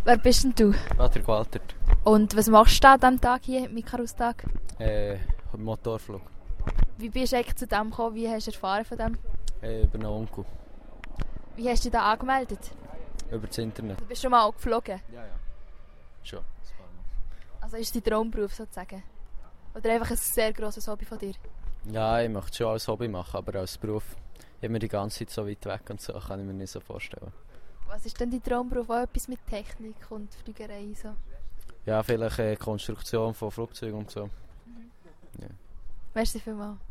Wer bist denn du? Patrick Waltert. Und was machst du an diesem Tag hier, im Ikarus-Tag? Motorflug. Wie bist du eigentlich zu dem gekommen? Wie hast du erfahren von dem? Über einen Onkel. Wie hast du dich da angemeldet? Über das Internet. Du bist schon mal geflogen? Ja. Schon. Also ist es dein Traumberuf sozusagen? Oder einfach ein sehr grosses Hobby von dir? Ja, ich möchte es schon als Hobby machen, aber als Beruf immer die ganze Zeit so weit weg und so kann ich mir nicht so vorstellen. Was ist denn dein Traumberuf? Auch etwas mit Technik und Fliegerei so? Ja, vielleicht Konstruktion von Flugzeugen und so. Merci vielmals.